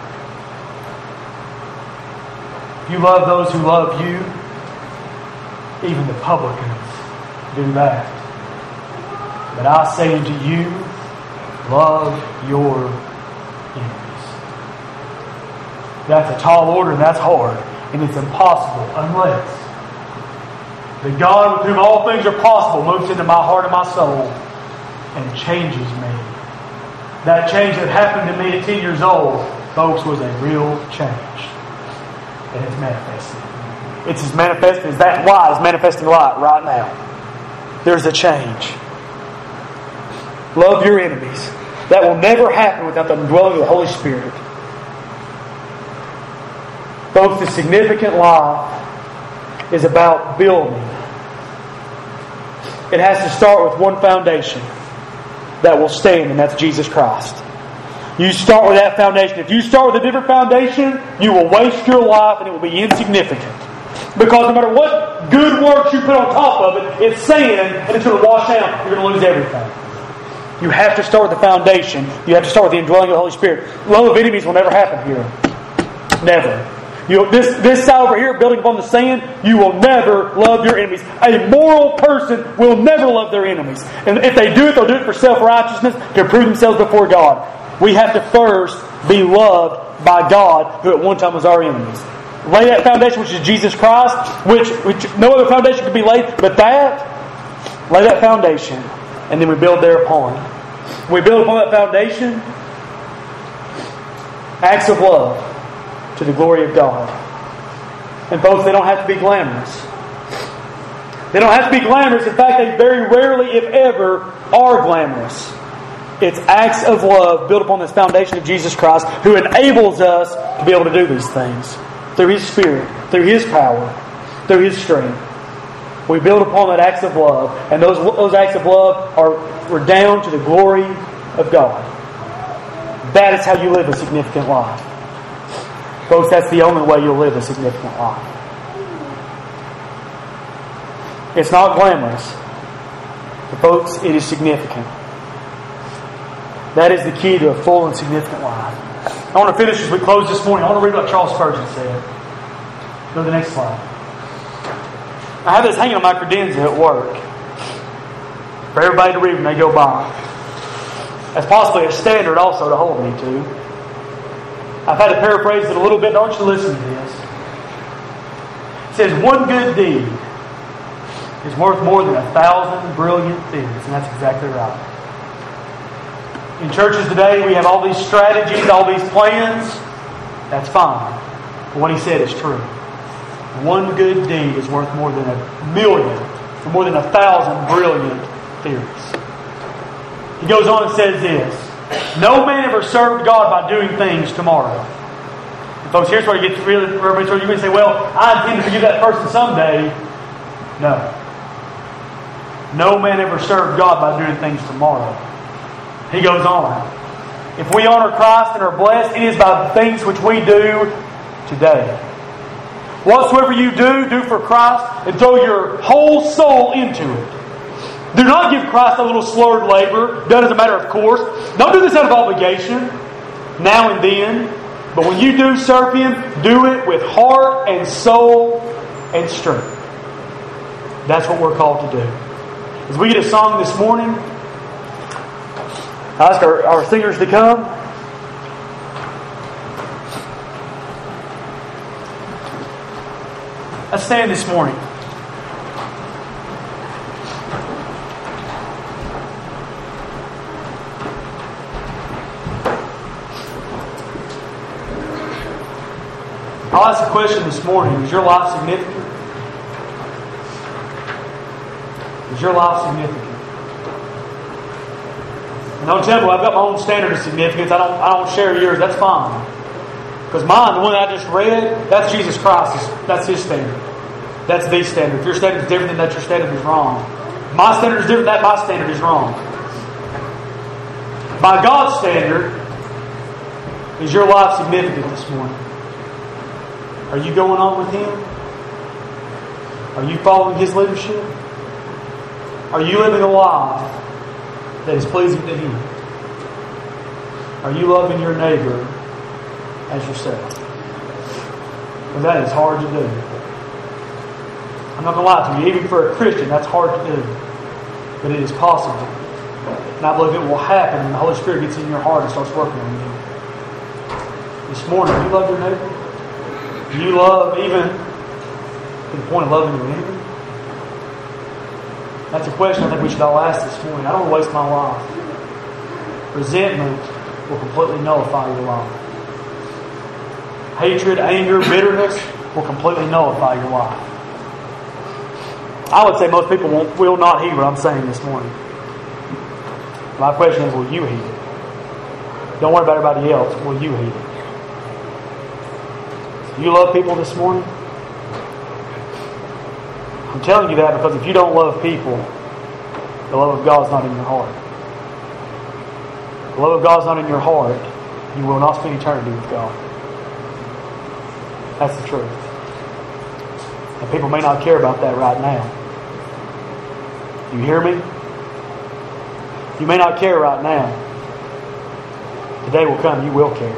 If you love those who love you, even the publicans do that. But I say unto you, love your enemies. That's a tall order and that's hard. And it's impossible unless the God with whom all things are possible moves into my heart and my soul and changes me. That change that happened to me at ten years old, folks, was a real change. And it's manifesting. It's as manifesting as that light is manifesting light right now. There's a change. Love your enemies. That will never happen without the indwelling of the Holy Spirit. Folks, the significant life is about building. It has to start with one foundation that will stand, and that's Jesus Christ. You start with that foundation. If you start with a different foundation, you will waste your life and it will be insignificant. Because no matter what good works you put on top of it, it's sand and it's going to wash out. You're going to lose everything. You have to start with the foundation. You have to start with the indwelling of the Holy Spirit. Love of enemies will never happen here. Never. You, this, this side over here, building upon the sand, you will never love your enemies. A moral person will never love their enemies. And if they do it, they'll do it for self-righteousness, to prove themselves before God. We have to first be loved by God, who at one time was our enemies. Lay that foundation, which is Jesus Christ, which, which no other foundation could be laid but that. Lay that foundation, and then we build thereupon. We build upon that foundation acts of love to the glory of God. And folks, they don't have to be glamorous. They don't have to be glamorous. In fact, they very rarely, if ever, are glamorous. It's acts of love built upon this foundation of Jesus Christ, who enables us to be able to do these things. Through His Spirit, through His power, through His strength. We build upon that acts of love, and those, those acts of love are redound to the glory of God. That is how you live a significant life. Folks, that's the only way you'll live a significant life. It's not glamorous. But folks, it is significant. That is the key to a full and significant life. I want to finish as we close this morning. I want to read what Charles Spurgeon said. Go to the next slide. I have this hanging on my credenza at work for everybody to read when they go by. That's possibly a standard also to hold me to. I've had to paraphrase it a little bit. I want you to listen to this. It says, one good deed is worth more than a thousand brilliant theories. And that's exactly right. In churches today, we have all these strategies, all these plans. That's fine. But what he said is true. One good deed is worth more than a million, or more than a thousand brilliant theories. He goes on and says this. No man ever served God by doing things tomorrow. And folks, here's where you get really, where you may say, well, I intend to forgive that person someday. No. No man ever served God by doing things tomorrow. He goes on. If we honor Christ and are blessed, it is by the things which we do today. Whatsoever you do, do for Christ, and throw your whole soul into it. Do not give Christ a little slurred labor, done as a matter of course. Don't do this out of obligation, now and then. But when you do serve Him, do it with heart and soul and strength. That's what we're called to do. As we get a song this morning, I ask our, our singers to come. Let's stand this morning. I'll ask a question this morning. Is your life significant? Is your life significant? And don't tell me, well, I've got my own standard of significance. I don't, I don't share yours. That's fine. Because mine, the one that I just read, that's Jesus Christ. That's His standard. That's the standard. If your standard is different than that, your standard is wrong. If my standard is different than that, my standard is wrong. By God's standard, is your life significant this morning? Are you going on with Him? Are you following His leadership? Are you living a life that is pleasing to Him? Are you loving your neighbor as yourself? Because that is hard to do. I'm not going to lie to you. Even for a Christian, that's hard to do. But it is possible. And I believe it will happen when the Holy Spirit gets in your heart and starts working on you. This morning, do you love your neighbor? Do you love even to the point of loving your enemy? That's a question I think we should all ask this morning. I don't want to waste my life. Resentment will completely nullify your life. Hatred, anger, bitterness will completely nullify your life. I would say most people won't, will not heed what I'm saying this morning. My question is, will you heed it? Don't worry about everybody else. Will you heed it? You love people this morning? I'm telling you that because if you don't love people, the love of God is not in your heart. The love of God is not in your heart, you will not spend eternity with God. That's the truth. And people may not care about that right now. You hear me? You may not care right now. The day will come, you will care.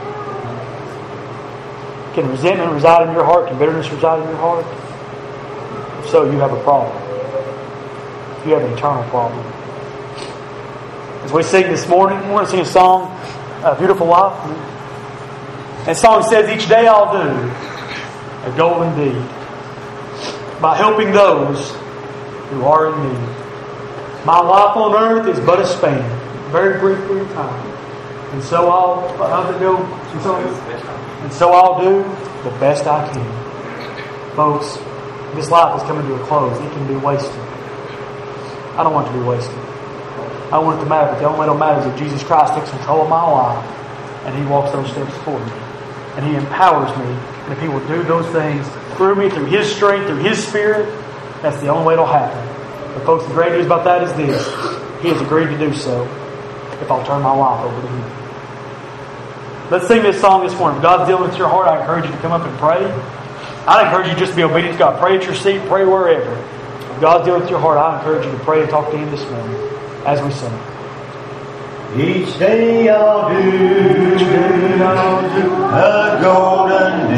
Can resentment reside in your heart? Can bitterness reside in your heart? If so, you have a problem. You have an eternal problem. As we sing this morning, we're going to sing a song, A Beautiful Life. And the song says, each day I'll do a golden deed by helping those who are in need. My life on earth is but a span, very brief period of time. And so I'll, how's it go? And so, and so I'll do the best I can. Folks, this life is coming to a close. It can be wasted. I don't want it to be wasted. I want it to matter. But the only way it'll matter is if Jesus Christ takes control of my life and He walks those steps for me. And He empowers me. And if He will do those things through me, through His strength, through His Spirit, that's the only way it'll happen. But folks, the great news about that is this. He has agreed to do so if I'll turn my life over to Him. Let's sing this song this morning. If God's dealing with your heart, I encourage you to come up and pray. I encourage you just to be obedient to God. Pray at your seat, pray wherever. If God's dealing with your heart, I encourage you to pray and talk to Him this morning as we sing. Each day I'll do, Each day I'll do a golden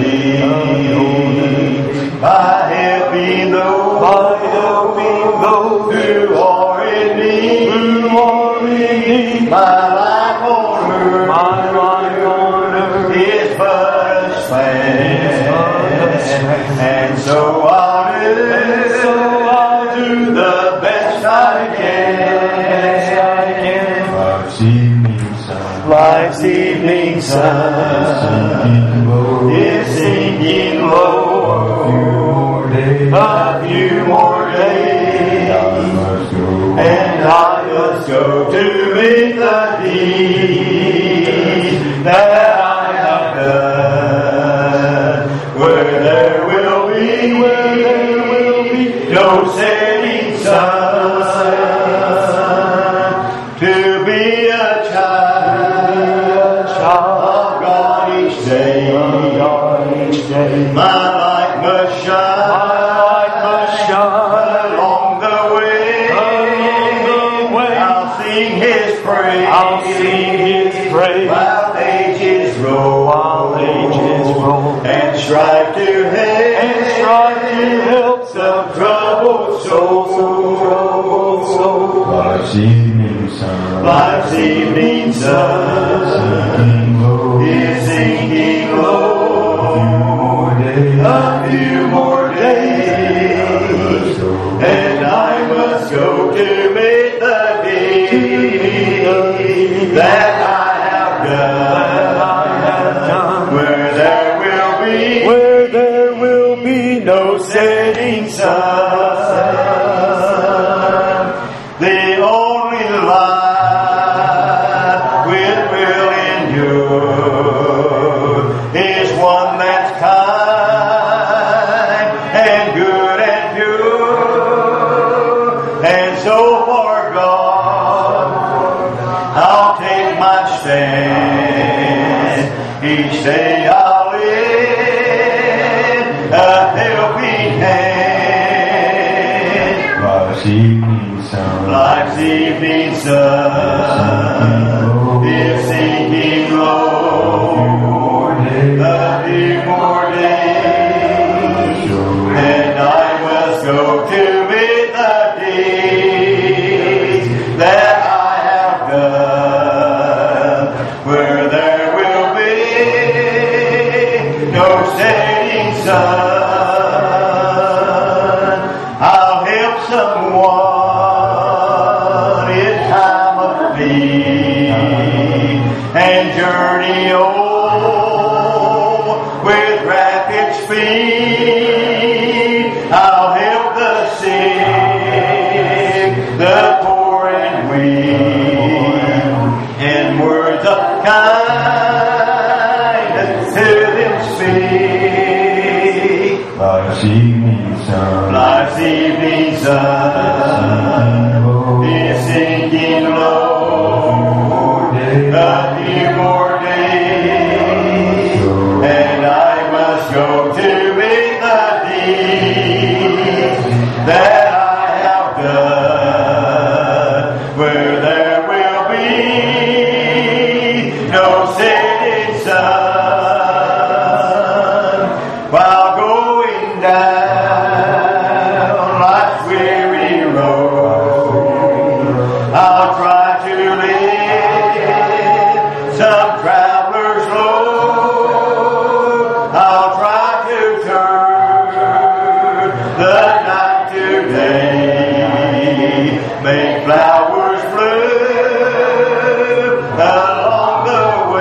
deed by helping those, by helping those who are in need, who are in need. My life on earth, my life on earth is but a span, and so I'll do, and so I'll do the best I can. Life's evening sun is sinking low. A few more days, and I must go to meet the deed that I have done. Where there will be, where there will be no setting sun, to be a child. Day. My life His praise. I'll sing His praise. While ages roll. While ages roll. And strive to help. And strive to help some troubled soul. Some troubled soul. Life's evening sun. Life's evening sun is sinking low. A few more days, and I must go to meet the deed that I have done. Where there will be, where there will be no setting sun. The only life which will endure is one that's kind and good and pure. And so for God, I'll take my stand. Each day I'll lend a helping hand. Life's evening sun. Life's evening sun is sinking low. A few more days, and I must go to meet the deeds that I have done. Where there will be no setting sun. I'll help someone in time of need and journey on with rapid speed. I'll help the sick, the poor and weak, and words of kindness to them speak. Life's evening sun. Life's evening sun is sinking low. A few more days, and I must go to meet the deeds that I have done. Where there will be no setting sun. While going down life's weary road, I'll try to live some traveler's load. I'll try to turn the night to day, make flowers bloom along the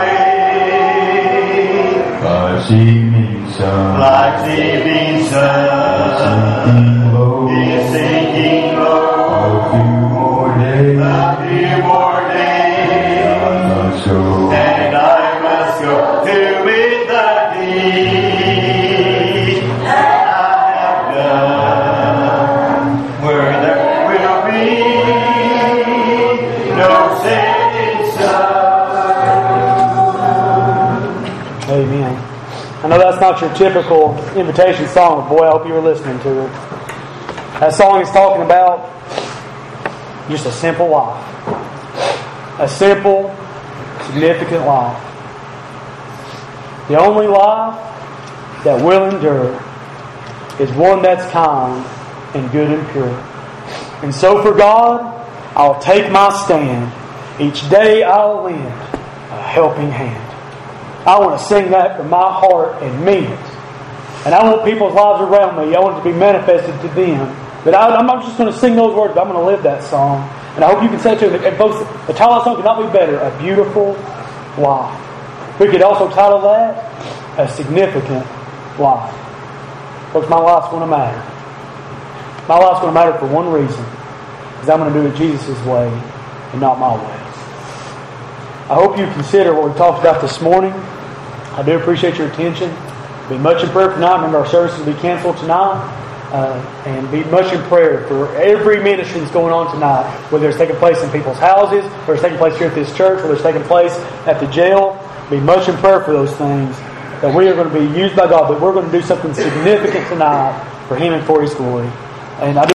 way. Life's evening sun. Life's evening sun is sinking low. A few more days. A few more days, Must go. and I must go to meet the deed that I have done. Where there will be no setting sun. Amen. I know that's not your typical invitation song, but boy, I hope you were listening to it. That song is talking about just a simple life. A simple, significant life. The only life that will endure is one that's kind and good and pure. And so for God, I'll take my stand. Each day I'll lend a helping hand. I want to sing that from my heart and mean it. And I want people's lives around me, I want it to be manifested to them. But I, I'm not just going to sing those words, but I'm going to live that song. And I hope you can say to them, and folks, the title of the song could not be better, A Beautiful Life. We could also title that, A Significant Life. Folks, my life's going to matter. My life's going to matter for one reason. Because I'm going to do it Jesus' way and not my way. I hope you consider what we talked about this morning. I do appreciate your attention. Be much in prayer tonight. Remember, our services will be canceled tonight. Uh, and be much in prayer for every ministry that's going on tonight, whether it's taking place in people's houses, whether it's taking place here at this church, whether it's taking place at the jail. Be much in prayer for those things, that we are going to be used by God, that we're going to do something significant tonight for Him and for His glory. And I do